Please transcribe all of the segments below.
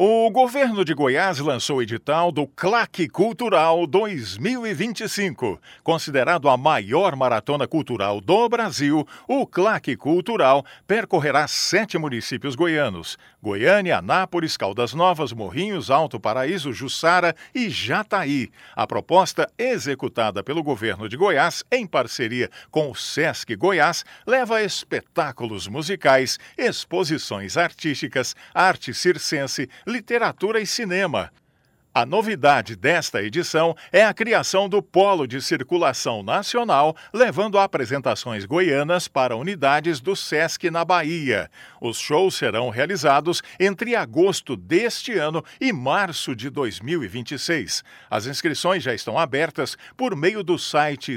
O governo de Goiás lançou o edital do CLAC Cultural 2025. Considerado a maior maratona cultural do Brasil, o CLAC Cultural percorrerá 7 municípios goianos: Goiânia, Anápolis, Caldas Novas, Morrinhos, Alto Paraíso, Jussara e Jataí. A proposta, executada pelo governo de Goiás em parceria com o Sesc Goiás, leva espetáculos musicais, exposições artísticas, arte circense, literatura e cinema. A novidade desta edição é a criação do Polo de Circulação Nacional, levando apresentações goianas para unidades do Sesc na Bahia. Os shows serão realizados entre agosto deste ano e março de 2026. As inscrições já estão abertas por meio do site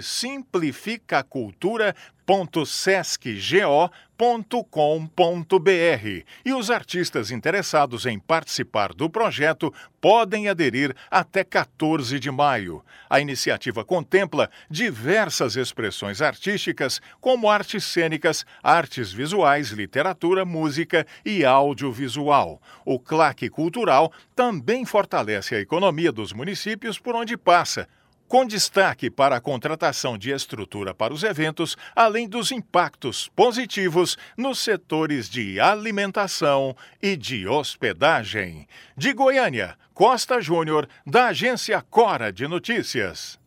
simplificacultura.sescgo.com.br e os artistas interessados em participar do projeto podem aderir até 14 de maio. A iniciativa contempla diversas expressões artísticas, como artes cênicas, artes visuais, literatura, música e audiovisual. O CLAC Cultural também fortalece a economia dos municípios por onde passa, com destaque para a contratação de estrutura para os eventos, além dos impactos positivos nos setores de alimentação e de hospedagem. De Goiânia, Costa Júnior, da agência Cora de Notícias.